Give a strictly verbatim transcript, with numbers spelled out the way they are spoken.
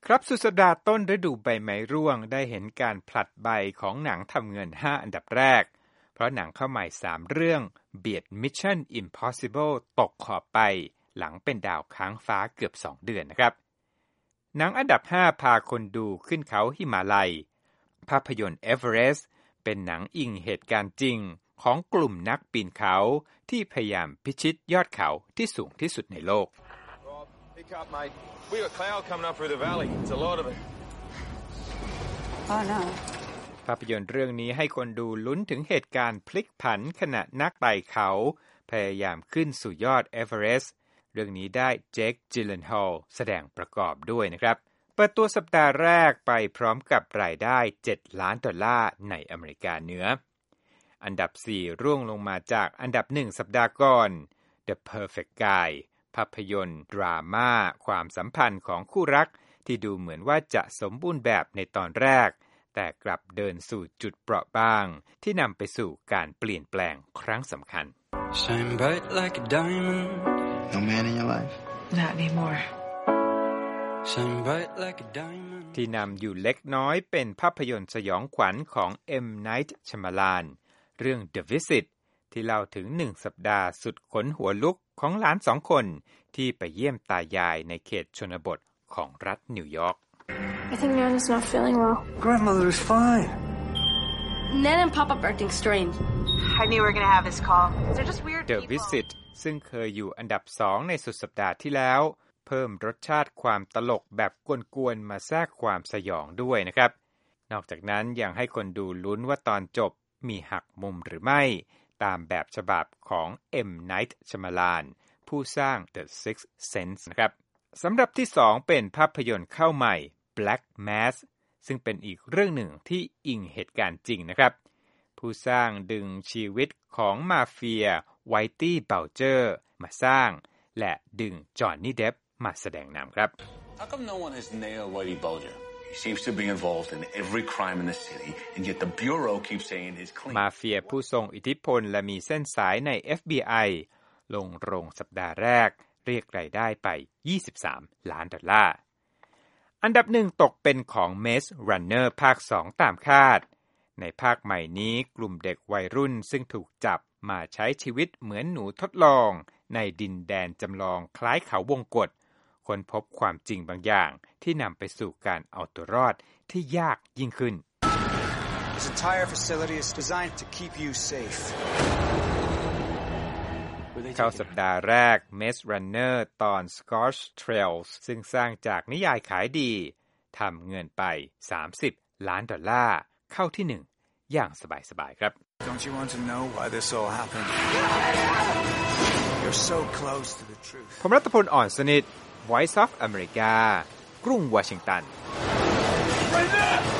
ครับสุดสัปดาห์ต้นฤดูใบไม้ร่วงได้เห็นการผลัดใบของหนังทำเงินห้าอันดับแรกเพราะหนังเข้าใหม่สามเรื่องเบียด Mission Impossible ตกขอบไปหลังเป็นดาวค้างฟ้าเกือบสองเดือนนะครับหนังอันดับห้าพาคนดูขึ้นเขาหิมาลัยภาพยนตร์เอเวอเรสต์เป็นหนังอิงเหตุการณ์จริงของกลุ่มนักปีนเขาที่พยายามพิชิตยอดเขาที่สูงที่สุดในโลก We got cloud coming up through the valley. It's a lot of it. Oh no. ภาพยนตร์เรื่องนี้ให้คนดูลุ้นถึงเหตุการณ์พลิกผันขณะนักไต่เขาพยายามขึ้นสู่ยอดเอเวอเรสต์เรื่องนี้ได้เจค จิลเลนฮอลแสดงประกอบด้วยนะครับเปิดตัวสัปดาห์แรกไปพร้อมกับรายได้เจ็ดล้านดอลลาร์ในอเมริกาเหนืออันดับสี่ร่วงลงมาจากอันดับหนึ่งสัปดาห์ก่อน The Perfect Guyภาพยนตร์ดราม่าความสัมพันธ์ของคู่รักที่ดูเหมือนว่าจะสมบูรณ์แบบในตอนแรกแต่กลับเดินสู่จุดเปราะบางที่นำไปสู่การเปลี่ยนแปลงครั้งสำคัญ Shine bright like a diamond No man in your life Not anymore Shine bright like a diamond ที่นำอยู่เล็กน้อยเป็นภาพยนตร์สยองขวัญของ M. Night Shyamalan เรื่อง The Visit ที่เล่าถึงหนึ่งสัปดาห์สุดขนหัวลุกของหลานสองคนที่ไปเยี่ยมตายายในเขตชนบทของรัฐนิวยอร์ก I think Nana's not feeling well. Grandmother is fine. Nana and Pop-Up are acting strange. I knew we were going to have this call. They're just weird The people. Visit ซึ่งเคยอยู่อันดับสองในสุดสัปดาห์ที่แล้วเพิ่มรสชาติความตลกแบบกวนๆมาแทรกความสยองด้วยนะครับนอกจากนั้นยังให้คนดูลุ้นว่าตอนจบมีหักมุมหรือไม่ตามแบบฉบับของ M. Night Shyamalan ผู้สร้าง The Sixth Sense นะครับสำหรับที่สองเป็นภาพยนตร์เข้าใหม่ Black Mass ซึ่งเป็นอีกเรื่องหนึ่งที่อิงเหตุการณ์จริงนะครับผู้สร้างดึงชีวิตของมาเฟียไวตี้เบลเจอร์มาสร้างและดึงจอห์นนี่เดปมาแสดงนำครับ How come no one has nailed Whitey Bulger?He seems to be involved in every crime in the city, and yet the bureau keeps saying he's clean. มาเฟียผู้ทรงอิทธิพลและมีเส้นสายใน เอฟ บี ไอ ลงโรงสัปดาห์แรกเรียกรายได้ไปยี่สิบสามล้านดอลลาร์อันดับหนึ่งตกเป็นของ Maze Runner ภาคสองตามคาดในภาคใหม่นี้กลุ่มเด็กวัยรุ่นซึ่งถูกจับมาใช้ชีวิตเหมือนหนูทดลองในดินแดนจำลองคล้ายเขาวงกฏค้นพบความจริงบางอย่างที่นำไปสู่การเอาตัวรอดที่ยากยิ่งขึ้น This entire facility is designed to keep you safe. เข้าสัปดาห์แรก Maze Runner ตอน Scorched Trails ซึ่งสร้างจากนิยายขายดีทำเงินไปสามสิบล้านดอลลาร์เข้าที่หนึ่งอย่างสบายๆครับ Don't you want to know why this all happened? You're so close to the truth. ผมรัตพลอ่อนสนิทVoice of America กรุงวอชิงตัน